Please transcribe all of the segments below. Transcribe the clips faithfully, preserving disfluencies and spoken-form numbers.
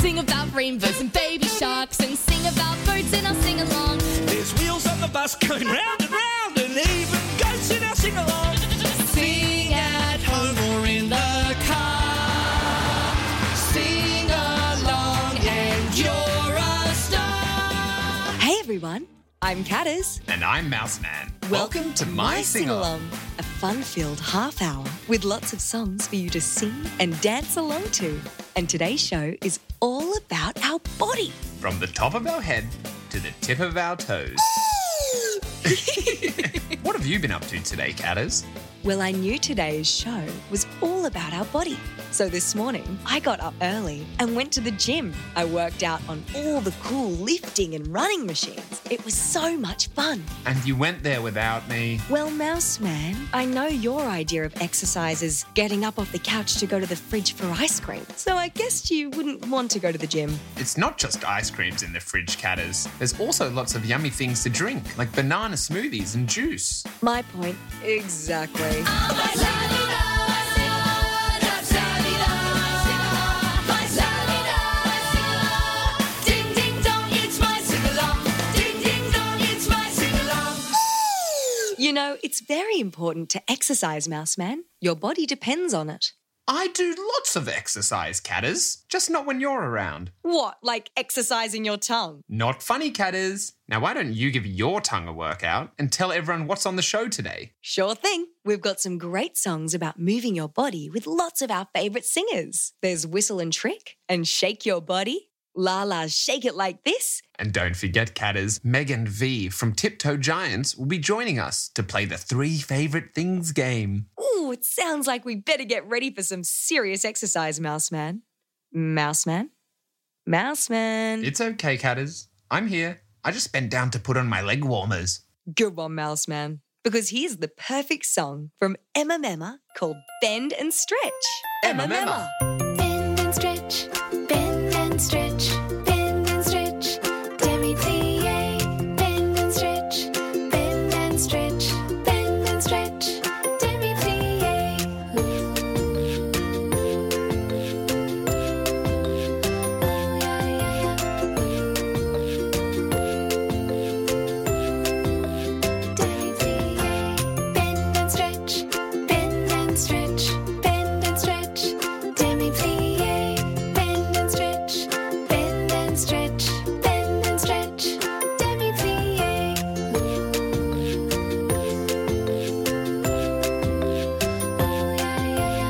Sing about rainbows and baby sharks and sing about birds in our sing-along. There's wheels on the bus going round and round and even goats in our sing-along. Sing at home or in the car. Sing along and you're a star. Hey everyone, I'm Catters. And I'm Mouseman. Welcome to My Sing-Along. A fun-filled half hour with lots of songs for you to sing and dance along to. And today's show is all about our body. From the top of our head to the tip of our toes. What have you been up to today, Catters? Well, I knew today's show was all about our body. So this morning, I got up early and went to the gym. I worked out on all the cool lifting and running machines. It was so much fun. And you went there without me. Well, Mouseman, I know your idea of exercise is getting up off the couch to go to the fridge for ice cream. So I guess you wouldn't want to go to the gym. It's not just ice creams in the fridge, Catters. There's also lots of yummy things to drink, like banana smoothies and juice. My point, exactly. You know, it's very important to exercise, Mouseman. Your body depends on it. I do lots of exercise, Catters, just not when you're around. What, like exercising your tongue? Not funny, Catters. Now, why don't you give your tongue a workout and tell everyone what's on the show today? Sure thing. We've got some great songs about moving your body with lots of our favourite singers. There's Whistle and Trick and Shake Your Body, Lala's Shake It Like This. And don't forget, Catters, Megan V from Tiptoe Giants will be joining us to play the Three Favourite Things game. Ooh, it sounds like we better get ready for some serious exercise, Mouseman. Mouseman? Mouseman? It's okay, Catters. I'm here. I just bent down to put on my leg warmers. Good one, Mouseman. Because here's the perfect song from Emma Memma called Bend and Stretch. Emma Memma. Bend and stretch, bend and stretch, bend and stretch. Demi plie, bend and stretch, bend and stretch, bend and stretch. Demi plie. Oh yeah, yeah, yeah. Demi plie, bend and stretch, bend and stretch, bend and stretch. Demi plie, bend and stretch, bend and stretch, bend and stretch. Demi plie. Oh yeah, yeah,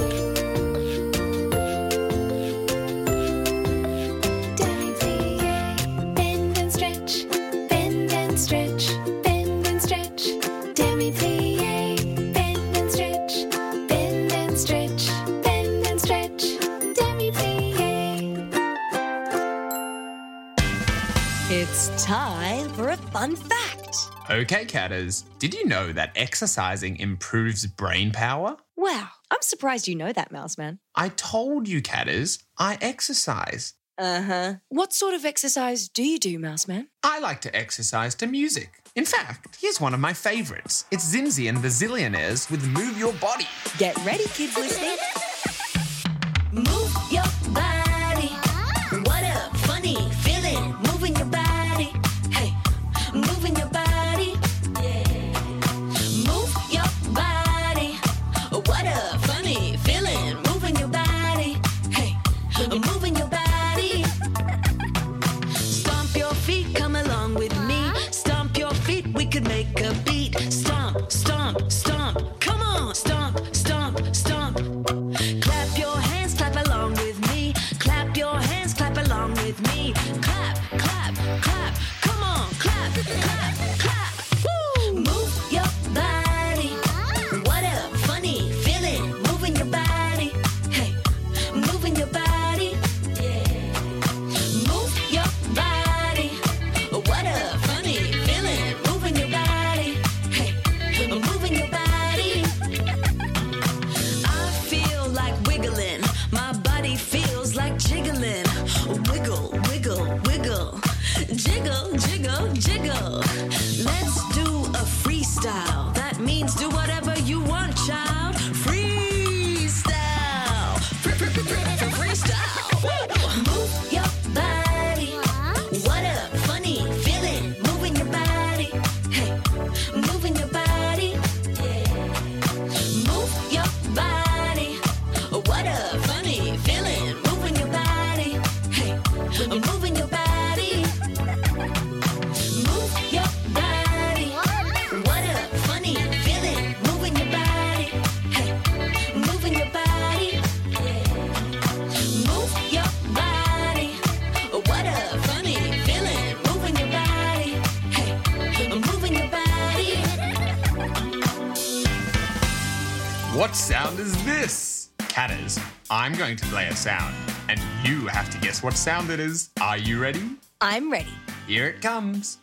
yeah. Demi plie, bend and stretch, bend and stretch, bend and stretch. Demi plie, bend and stretch, bend and stretch, bend and stretch. Demi plie. It's time for a fun fact. Okay, Catters. Did you know that exercising improves brain power? Wow, I'm surprised you know that, Mouseman. I told you, Catters, I exercise. Uh-huh. What sort of exercise do you do, Mouseman? I like to exercise to music. In fact, here's one of my favourites. It's Zinzi and the Zillionaires with Move Your Body. Get ready, kids listening. Move your body. What a funny feeling. Moving your body. Hey, moving your body. Yeah. Move your body. What a funny feeling. Moving your body. Hey, moving your body. Stomp your feet, come along with me. Stomp your feet, we could make a beat. Stomp, stomp, stomp. Come on, stomp, stomp, stomp. Clap your hands, clap along with me. Clap your hands, clap along with me. Clap, clap, clap. Come on, clap, clap, clap. Woo! Move your body. What a funny feeling. Moving your body. Hey, moving your body. Yeah. Move your body. What a funny feeling. Moving your body. Hey, moving your body. I feel like wiggling. My body feels like jiggling. Wiggle, wiggle, wiggle. Jiggle, jiggle, jiggle. Let's do a freestyle. That means do whatever you want, child. Freestyle. Freestyle. Move What sound is this? Catters, I'm going to play a sound, and you have to guess what sound it is. Are you ready? I'm ready. Here it comes.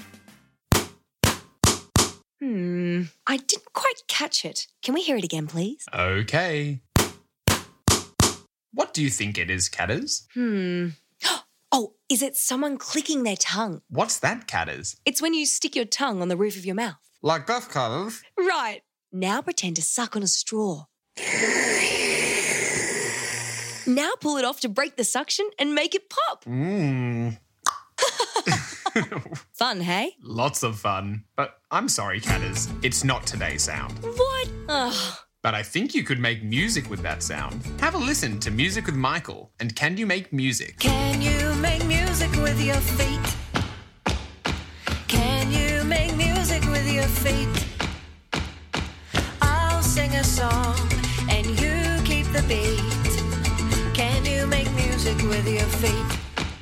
Hmm, I didn't quite catch it. Can we hear it again, please? Okay. What do you think it is, Catters? Hmm. Oh, is it someone clicking their tongue? What's that, Catters? It's when you stick your tongue on the roof of your mouth. Like this, Catters. Right. Now pretend to suck on a straw. Now pull it off to break the suction and make it pop. Mmm. Fun, hey? Lots of fun. But I'm sorry, Catters. It's not today's sound. What? Ugh. But I think you could make music with that sound. Have a listen to Music with Michael and Can You Make Music? Can you make music with your feet? Can you make music with your feet? I'll sing a song and you keep the beat. Can you make music with your feet?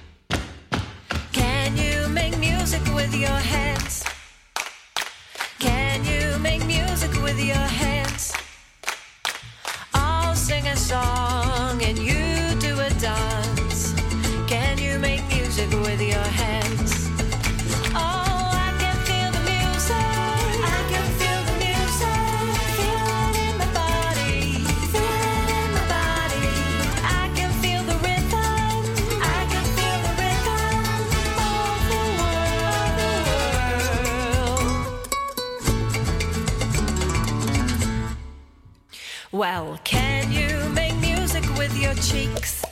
Can you make music with your hands? Can you make music with your hands? I'll sing a song and you do a dance. Can you make music with your hands? Oh, I can feel the music. I can feel the music. Feel it in my body. Feel it in my body. I can feel the rhythm. I can feel the rhythm of the world. Well, can you make music with your cheeks?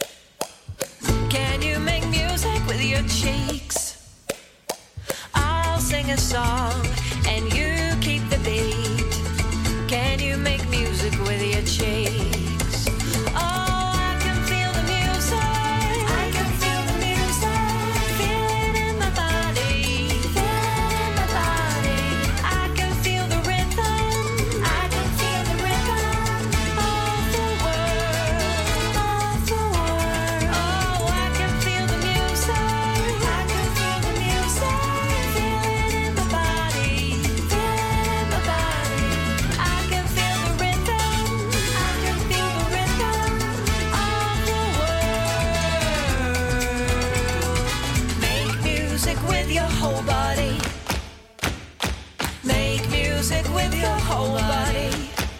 Can you make music with your cheeks? I'll sing a song and you keep the beat. Can you make music with your cheeks? Oh, I can feel the music. I can feel the music. Feel it in my body. Feel it in my body. I can feel the rhythm. I can feel the rhythm of the world, of the world. Oh, I can feel the music. I can feel the music. Feel it in my body. Feel it in my body. I can feel the rhythm. I can feel the rhythm of the world. Make music with your whole body. Make music with your whole body.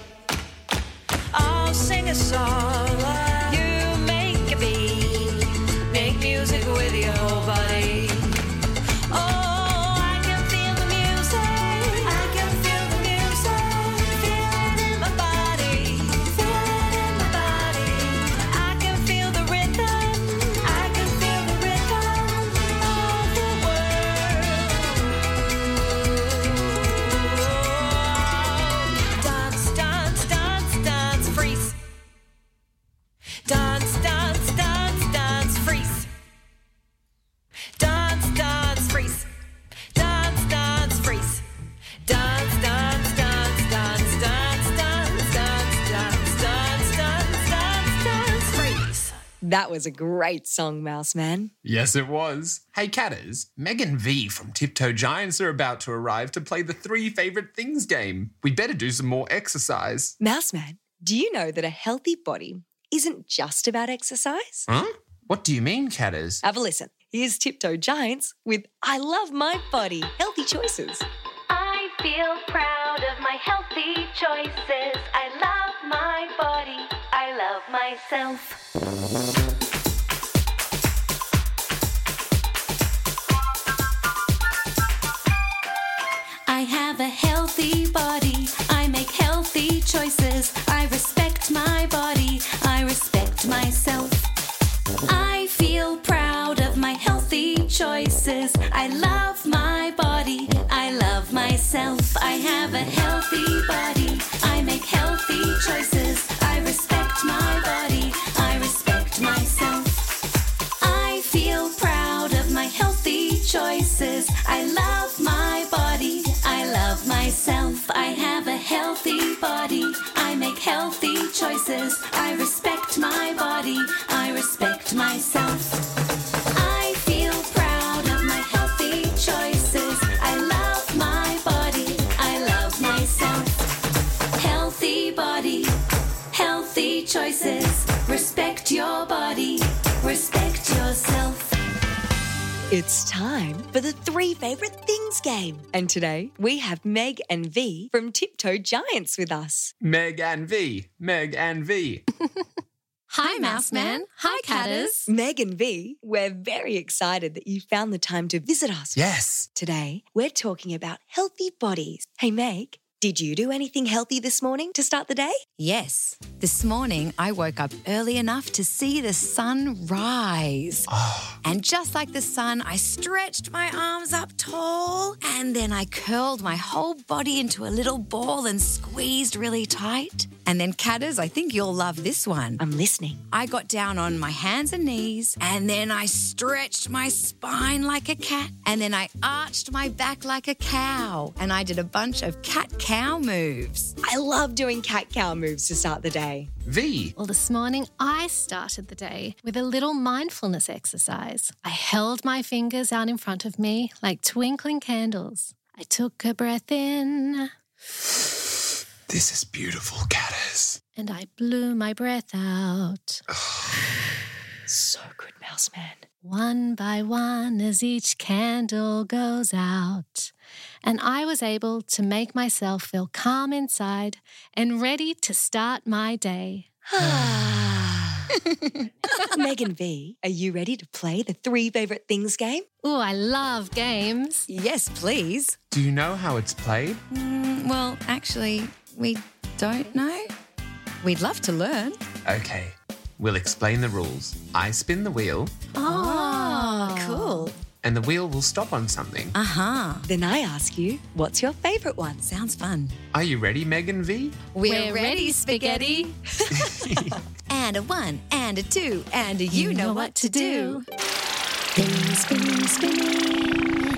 I'll sing a song while you make a beat. Make music with your whole body. Oh, I can feel the music. I can feel the music. Feel it in my body. Feel it in my body. I can feel the rhythm. I can feel the rhythm of the world. Dance, dance, dance, dance, freeze. Dance, dance, dance, dance, freeze. Dance, dance, freeze. Dance, dance, freeze. Dance, dance, dance, dance, dance, dance, dance, dance, dance, dance, dance, dance, freeze. That was a great song, Mouse Man. Yes, it was. Hey, Catters, Meg and V from Tiptoe Giants are about to arrive to play the Three Favourite Things game. We'd better do some more exercise. Mouse Man, do you know that a healthy body isn't just about exercise? Huh? What do you mean, Catters? Have a listen. Here's Tiptoe Giants with I Love My Body, Healthy Choices. I feel proud of my healthy choices. I love my body. I love myself. I have a healthy body. I make healthy choices. I respect my body. I respect myself. I feel proud of my healthy choices. I love my body. I love myself. I have a healthy body. I make healthy choices. I respect my body. I respect myself. I feel proud of my healthy choices. I love my body. I love myself. I have a healthy body. I make healthy choices. I respect my body. I respect myself. I feel proud of my healthy choices. I love my body. I love myself. Healthy body. It's time for the Three Favourite Things game. And today we have Meg and V from Tiptoe Giants with us. Meg and V. Meg and V. Hi, Mouseman. Hi, Catters. Meg and V, we're very excited that you found the time to visit us. Yes. Today we're talking about healthy bodies. Hey, Meg, did you do anything healthy this morning to start the day? Yes. This morning, I woke up early enough to see the sun rise. Oh. And just like the sun, I stretched my arms up tall and then I curled my whole body into a little ball and squeezed really tight. And then, Catters, I think you'll love this one. I'm listening. I got down on my hands and knees and then I stretched my spine like a cat and then I arched my back like a cow and I did a bunch of cat-cow moves. I love doing cat-cow moves to start the day. V. Well, this morning I started the day with a little mindfulness exercise. I held my fingers out in front of me like twinkling candles. I took a breath in. This is beautiful, Catters. And I blew my breath out. So good, Mouseman. One by one as each candle goes out. And I was able to make myself feel calm inside and ready to start my day. Meg and V, are you ready to play the Three Favourite Things game? Ooh, I love games. Yes, please. Do you know how it's played? Mm, well, actually, we don't know. We'd love to learn. Okay, we'll explain the rules. I spin the wheel, Oh, cool. and the wheel will stop on something. Uh-huh. Then I ask you, what's your favourite one? Sounds fun. Are you ready, Meg and V? We're ready, spaghetti. And a one, and a two, and a you, know, what to do. Spinning, spinning, spinning.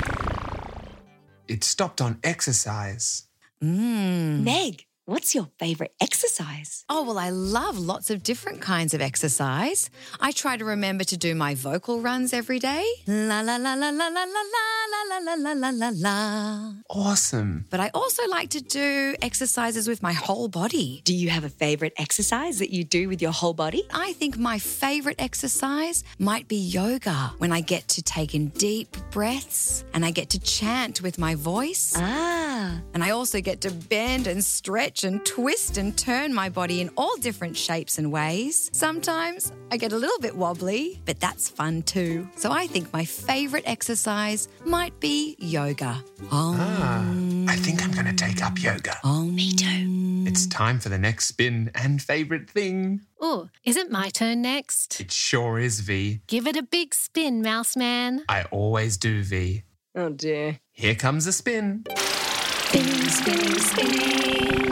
It stopped on exercise. Mm. Meg, what's your favourite exercise? Oh, well, I love lots of different kinds of exercise. I try to remember to do my vocal runs every day. La la la la la la la la la la la la la la. Awesome. But I also like to do exercises with my whole body. Do you have a favourite exercise that you do with your whole body? I think my favourite exercise might be yoga, when I get to take in deep breaths and I get to chant with my voice. Ah, And I also get to bend and stretch and twist and turn my body in all different shapes and ways. Sometimes I get a little bit wobbly, but that's fun too. So I think my favourite exercise might be yoga. Om, Ah, I think I'm going to take up yoga. om. Me too. It's time for the next spin and favourite thing. Ooh, is it my turn next? It sure is, V. Give it a big spin, Mouseman. I always do, V. oh dear. Here comes a spin. Spinning, spinning, spinning.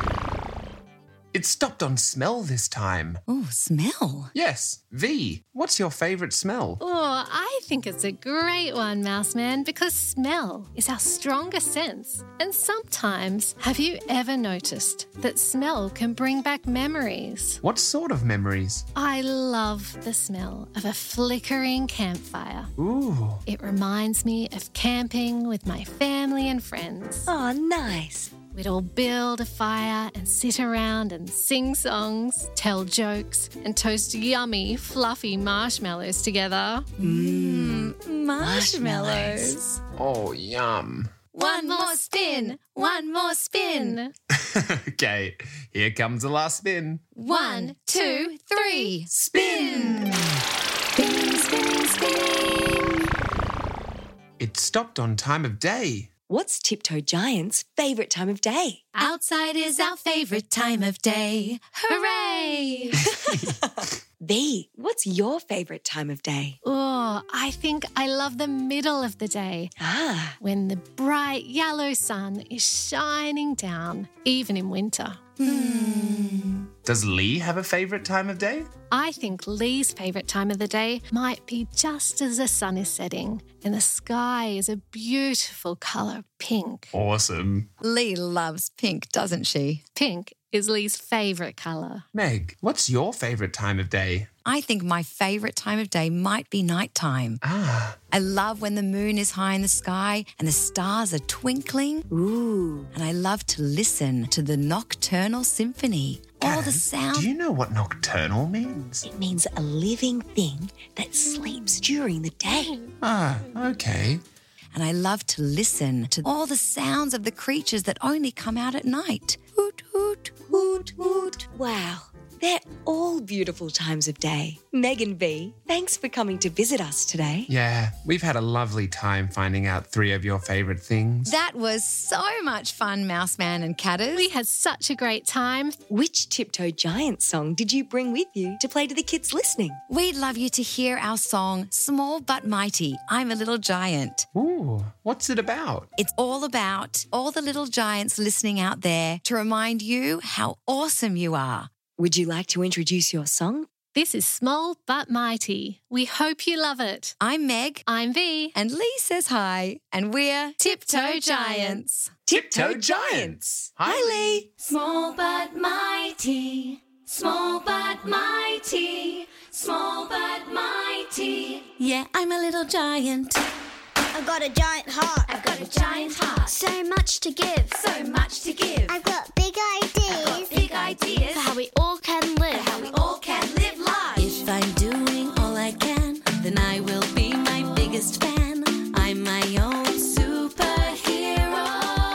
It stopped on smell this time. Oh, smell. Yes, V. What's your favourite smell? Oh, I think it's a great one, Mouseman, because smell is our strongest sense. And sometimes, have you ever noticed that smell can bring back memories? What sort of memories? I love the smell of a flickering campfire. Ooh. It reminds me of camping with my family and friends. Oh, nice. We'd all build a fire and sit around and sing songs, tell jokes, and toast yummy, fluffy marshmallows together. Mmm, marshmallows. Oh, yum. One more spin! One more spin! Okay, here comes the last spin. One, two, three! Spin! Spinning, spinning, spinning! It stopped on time of day. What's Tiptoe Giant's favourite time of day? Outside is our favourite time of day. Hooray! V, what's your favourite time of day? Oh, I think I love the middle of the day Ah, when the bright yellow sun is shining down, even in winter. Does Lee have a favourite time of day? I think Lee's favourite time of the day might be just as the sun is setting and the sky is a beautiful colour pink. Awesome. Lee loves pink, doesn't she? Pink is Lee's favourite colour. Meg, what's your favourite time of day? I think my favourite time of day might be nighttime. Ah, I love when the moon is high in the sky and the stars are twinkling. ooh. And I love to listen to the nocturnal symphony all the Kaz, sound. Do you know what nocturnal means? It means a living thing that sleeps during the day. Ah, okay. And I love to listen to all the sounds of the creatures that only come out at night. Hoot, hoot, hoot, hoot. Wow, they're all beautiful times of day. Megan V, thanks for coming to visit us today. Yeah, we've had a lovely time finding out three of your favourite things. That was so much fun, Mouseman and Catters. We had such a great time. Which Tiptoe Giant song did you bring with you to play to the kids listening? We'd love you to hear our song, Small But Mighty, I'm a Little Giant. Ooh, what's it about? It's all about all the little giants listening out there to remind you how awesome you are. Would you like to introduce your song? This is Small But Mighty. We hope you love it. I'm Meg, I'm V. and Lee says hi, and we're Tiptoe Giants. Tiptoe Giants. Hi, Lee. Small but mighty, small but mighty, small but mighty. Yeah, I'm a little giant. I've got a giant heart. I've got a giant heart, So much to give. so much to give. I've got big ideas. Got big ideas For how we all can live. how we all can live life. If I'm doing all I can, then I will be my biggest fan. I'm my own superhero.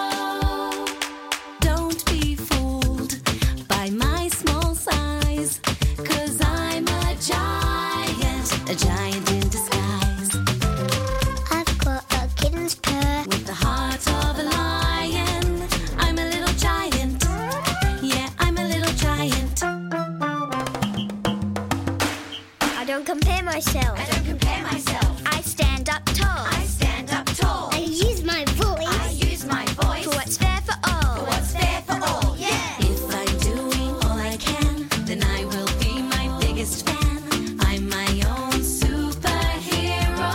Don't be fooled by my small size, 'cause I'm a giant, a giant in disguise. I've got a kitten's purr. With the heart of a lion, I'm a little giant. Yeah, I'm a little giant. I don't compare myself. I don't compare myself. I stand up tall. I stand up tall. I use my voice. I use my voice For what's fair for all. for what's fair for all. Yeah. If I'm doing all I can, then I will be my biggest fan. I'm my own superhero.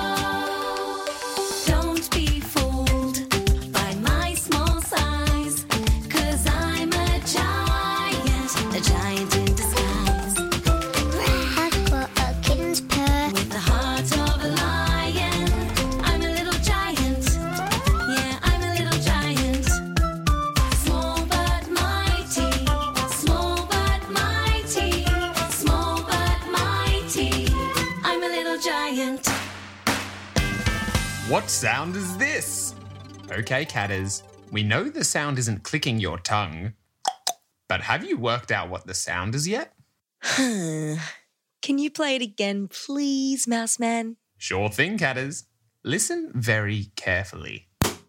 Don't be fooled by my small size, 'cause I'm a giant, a giant in disguise. I've got a kitten's purr. With the heart of a lion, I'm a little giant. Yeah, I'm a little giant. Small but mighty, small but mighty, small but mighty. I'm a little giant. What sound is this? Okay, Catters, we know the sound isn't clicking your tongue, but have you worked out what the sound is yet? Can you play it again, please, Mouseman? Sure thing, Catters. Listen very carefully.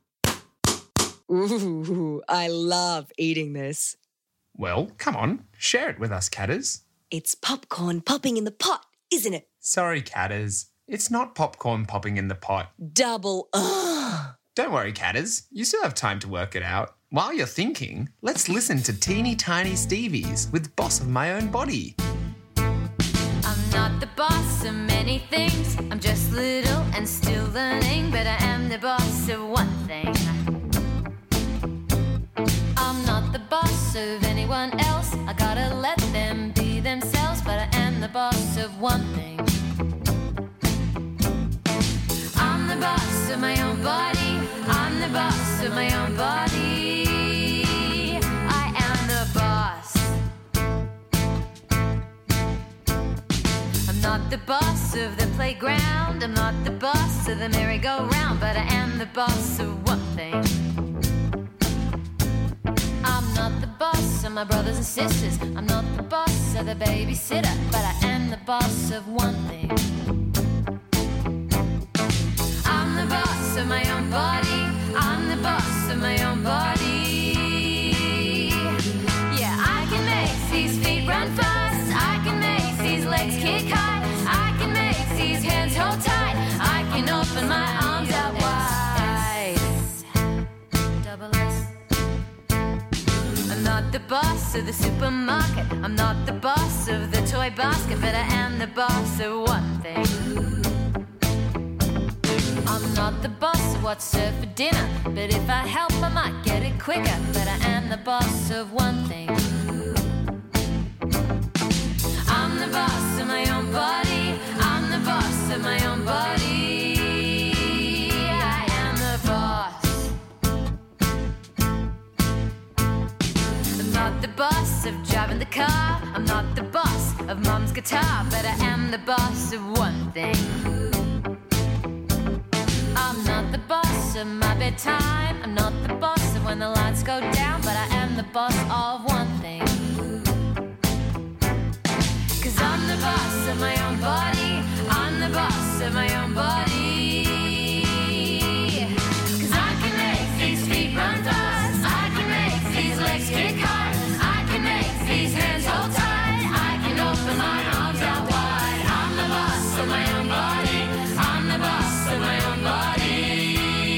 Ooh, I love eating this. Well, come on, share it with us, Catters. It's popcorn popping in the pot, isn't it? Sorry, Catters. It's not popcorn popping in the pot. Double. Ugh. Don't worry, Catters. You still have time to work it out. While you're thinking, let's listen to Teeny Tiny Stevies with Boss of My Own Body. I'm not the boss of many things. I'm just little and still learning, but I am the boss of one thing. I'm not the boss of anyone else. I gotta let them be themselves, but I am the boss of one thing. I'm the boss of my own body. I'm the boss of my own body. I am the boss. I'm not the boss of the playground. I'm not the boss of the merry-go-round, but I am the boss of one thing. I'm not the boss of my brothers and sisters. I'm not the boss of the babysitter, but I am the boss of one thing. I'm the boss of my own body. I'm the boss of my own body. Yeah, I can make these feet run fast. I can make these legs kick high. I can make these hands hold tight. I can open my arms out wide. Double S. I'm not the boss of the supermarket. I'm not the boss of the toy basket, but I am the boss of one thing. I'm not the boss of what's served for dinner, but if I help I might get it quicker, but I am the boss of one thing. I'm the boss of my own body. I'm the boss of my own body. I am the boss. I'm not the boss boss of driving the car. I'm not the boss of mum's guitar, but I am the boss of one thing. I'm not the boss of my bedtime. I'm not the boss of when the lights go down, but I am the boss of one thing. Cause I'm the boss of my own body. I'm the boss of my own body. Cause I can make these feet run fast. I can make these legs kick hard. I can make these hands hold tight. I can open my arms out wide. I'm the boss of my own body. I'm the boss of my own body.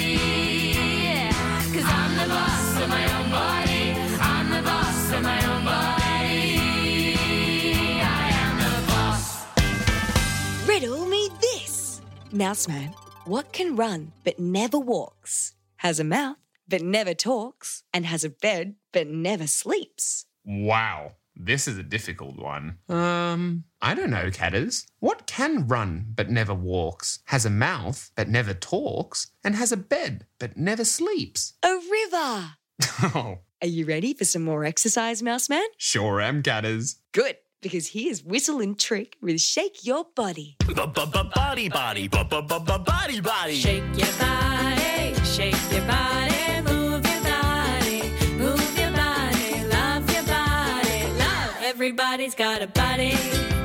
Cause I'm the boss of my own body. I'm the boss of my own body. I am the boss. Riddle me this. Mouseman, what can run but never walks, has a mouth but never talks, and has a bed but never sleeps? Wow, this is a difficult one. Um, I don't know, Catters. What can run but never walks, has a mouth but never talks, and has a bed but never sleeps? A river. Oh, Are you ready for some more exercise, Mouseman? sure am, Catters. Good, because here's Whistle and Trick with Shake Your Body. Body, body, body, body. Shake your body, shake your body, move your body, move your body, love your body, love. Everybody's got a body.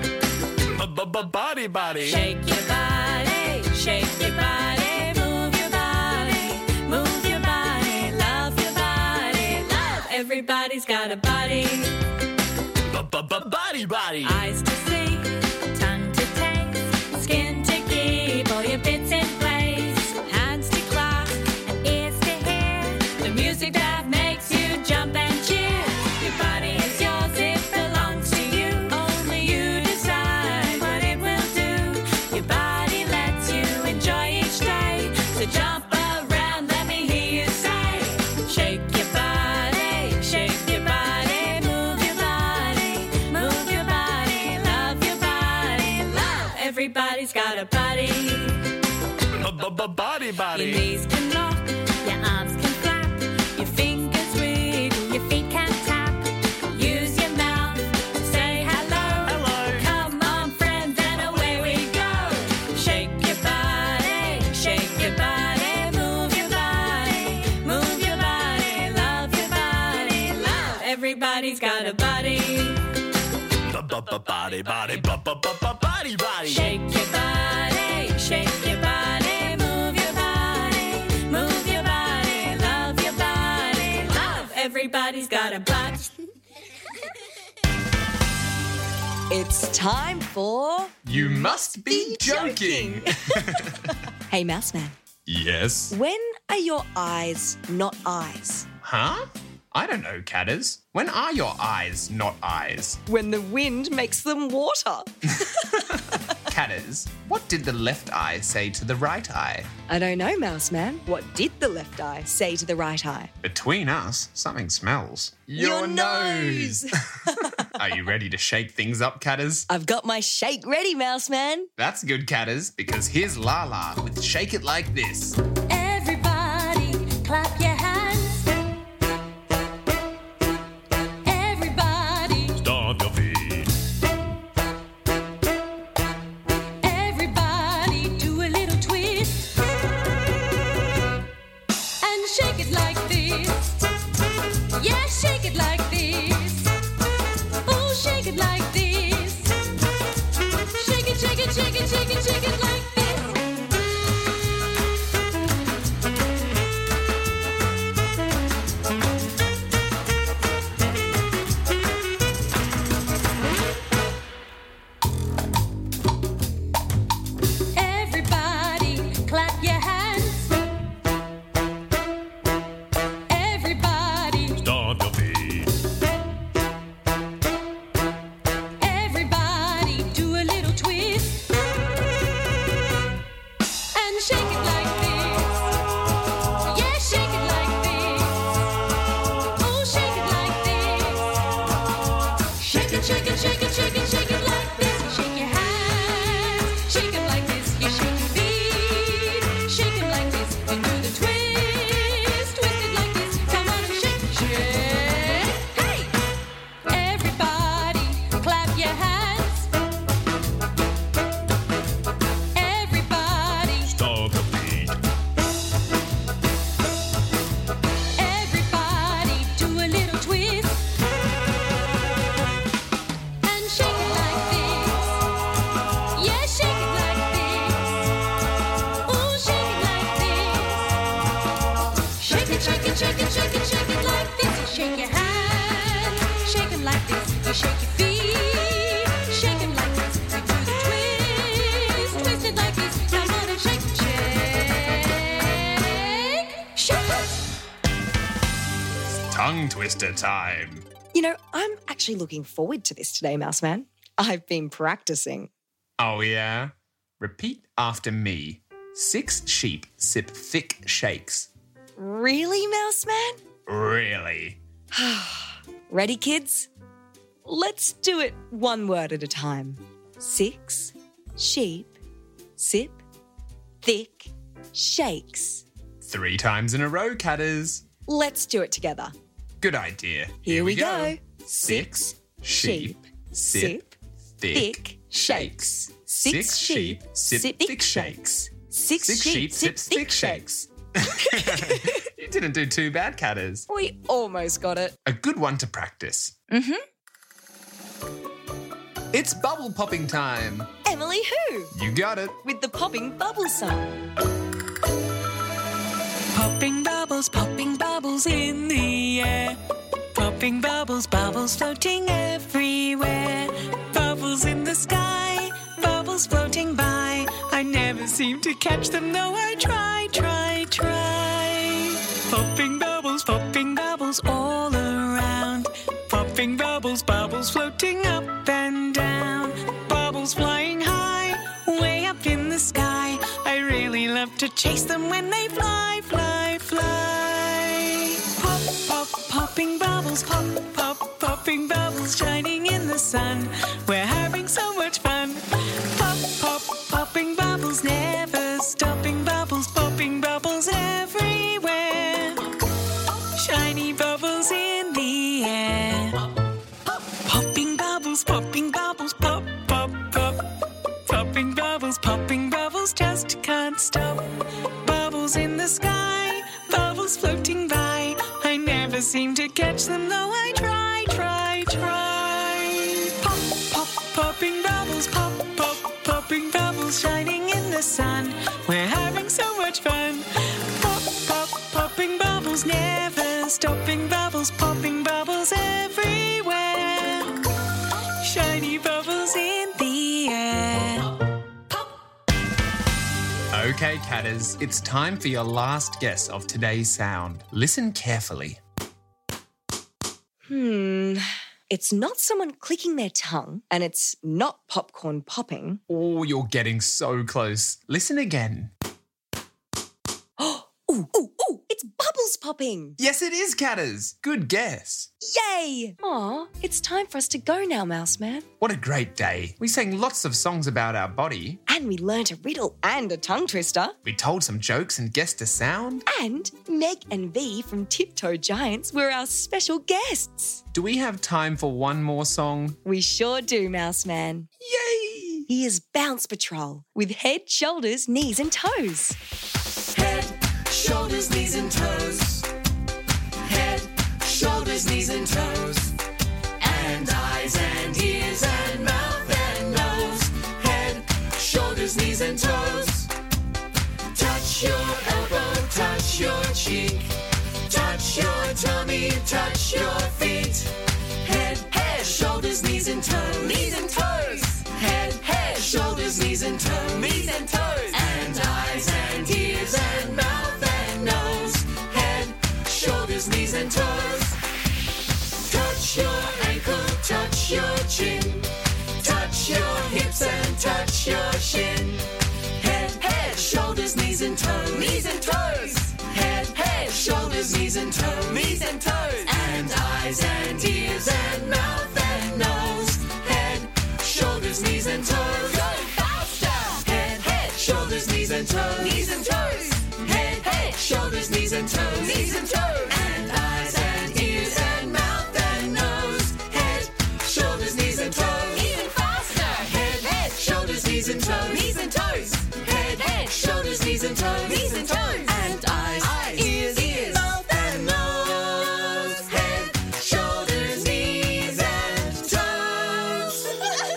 Body, body. Shake your body, shake your body, move your body, move your body, love your body, love. Everybody's got a body. Body, body. Eyes to see, tongue to taste, skin to keep all your bits in place, hands to clap and ears to hear the music that makes you jump and cheer. Your body is yours, it belongs to you. Only you decide what it will do. Your body lets you enjoy each day, so jump around, let me hear you say. Shake your body, shake your body, move your body, move your body, love your body, love. Everybody's got a body. Body, Your body. knees can lock, your arms can flap, your fingers wiggle, your feet can tap. Use your mouth to say hello. Hello. Come on, friends, and away we go. Shake your body, shake your body, move your body, move your body, love your body, love. Everybody's got a body. Body, body, body, body. Shake your body, shake your body, move your body, move your body, love your body, love. Everybody's got a body. It's time for... You must be joking. Hey, Mouseman, Yes. when are your eyes not eyes? Huh? I don't know, Catters. When are your eyes not eyes? When the wind makes them water. Catters, what did the left eye say to the right eye? I don't know, Mouseman. What did the left eye say to the right eye? Between us, something smells. Your nose. Are you ready to shake things up, Catters? I've got my shake ready, Mouseman. That's good, Catters, because here's Lala with Shake It Like This. Everybody, clap your hands. Everybody, Stomp your feet. everybody, do a little twist and shake it like this. Yeah, shake it like this. Oh, shake it like this. Shake it, shake it, shake it, shake it, shake it like this. Everybody, clap your hands. shake it, shake it, shake it like this. You shake your hand, shake it like this. You shake your feet, shake it like this. You do the twist, twist it like this. Come on and shake, shake, shake. Tongue twister time. You know, I'm actually looking forward to this today, Mouseman. I've been practicing. Oh, yeah? Repeat after me. Six sheep sip thick shakes. Really, Mouseman? Really? Ready, kids? Let's do it one word at a time. Six sheep sip thick shakes. Three times in a row, Catters. Let's do it together. Good idea. Here we go. Six sheep sip sip thick thick shakes. Six sheep sip sip thick shakes. Six, Six sheep sip thick shakes. You didn't do too bad, Catters. We almost got it. A good one to practice. Mm-hmm. It's bubble popping time. Emily who? You got it. With the popping bubble song. Popping bubbles, popping bubbles in the air. Popping bubbles, bubbles floating everywhere. Bubbles in the sky, bubbles floating by. I never seem to catch them, though I try, try, try. Popping bubbles, popping bubbles all around. Popping bubbles, bubbles floating up and down. Bubbles flying high, way up in the sky. I really love to chase them when they fly, fly, fly. Pop, pop, popping bubbles, pop, pop, popping bubbles shining in the sun. We're having so much fun. Pop, pop, popping bubbles, never stopping bubbles, popping bubbles everywhere. Shiny bubbles in the air. Popping bubbles, popping bubbles, pop, pop, pop. Popping bubbles, popping bubbles, just can't stop. Bubbles in the sky, bubbles floating by. I never seem to catch them, though I try, try, try. Pop, pop, popping bubbles, pop, pop, popping bubbles shining in the sun. We're having so much fun. Pop, pop, popping bubbles, never stopping bubbles, popping bubbles everywhere. Shiny bubbles in the air. Okay, Catters, it's time for your last guess of today's sound. Listen carefully. Hmm. It's not someone clicking their tongue, and it's not popcorn popping. Oh, you're getting so close. Listen again. Oh, ooh, ooh, ooh, it's bubbles popping. Yes, it is, Catters. Good guess. Yay! Aw, it's time for us to go now, Mouseman. What a great day. We sang lots of songs about our body. And we learnt a riddle and a tongue twister. We told some jokes and guessed a sound. And Meg and V from Tiptoe Giants were our special guests. Do we have time for one more song? We sure do, Mouseman. Yay! Here's Bounce Patrol with head, shoulders, knees and toes. Head, shoulders, knees and toes. Head, shoulders, knees and toes. And eyes and ears and mouth and nose. Head, shoulders, knees and toes. Touch your elbow, touch your cheek. Touch your tummy, touch your feet. Head, head, shoulders, knees and toes. Knees and toes. Head, head, shoulders, knees and toes. Knees and toes. And eyes and ears and mouth and nose. Head, shoulders, knees and toes. Touch your ankle, touch your chin. Touch your hips and touch your shin. Head, head, shoulders, knees and toes. Knees and toes. Head, head, shoulders, knees and toes. Knees and toes. And eyes and ears and mouth and nose. Head, shoulders, knees and toes. Go faster. Head, head, shoulders, knees and toes. Knees and toes. Head, head, shoulders, knees and toes. Knees and toes. And eyes and ears and mouth and nose. Head, shoulders, knees and toes. Even faster. Head, head, shoulders, knees and toes. Knees and toes. Head, head, shoulders, knees and toes. Knees and toes. And eyes, eyes ears, ears, mouth and nose. Head, shoulders, knees and toes.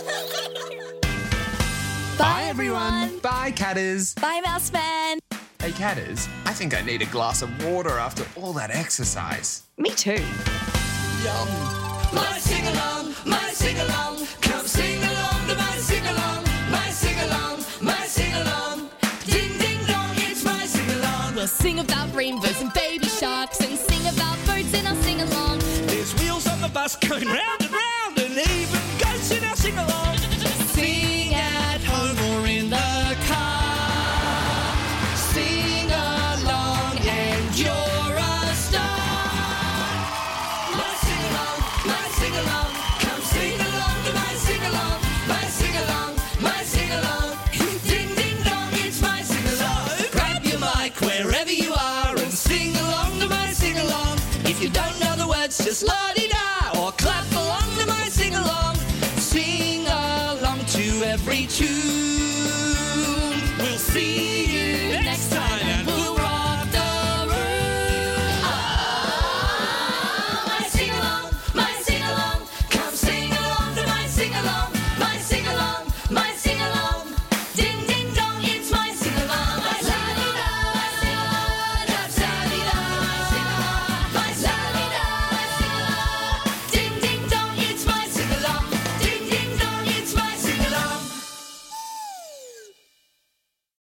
Bye, everyone. Bye, Catters. Bye, Mouseman. Hey, Catters, I think I need a glass of water after all that exercise. Me too. Yum. My sing-along, my sing-along. Come sing along to my sing-along. My sing-along, my sing-along. Ding, ding, dong, it's my sing-along. We'll sing about rainbows and baby sharks and sing about birds in our sing-along. There's wheels on the bus going round and round, and even ghosts in our sing-along. Sing at home or in the car. Sing along and you're a star. My sing-along, my sing-along. Come sing along to my sing-along. My sing-along, my sing-along. Ding, ding, dong, it's my sing-along. So grab your mic wherever you are and sing along to my sing-along. If you don't know the words, just la-di-da or clap along to my sing-along. Sing along to every tune.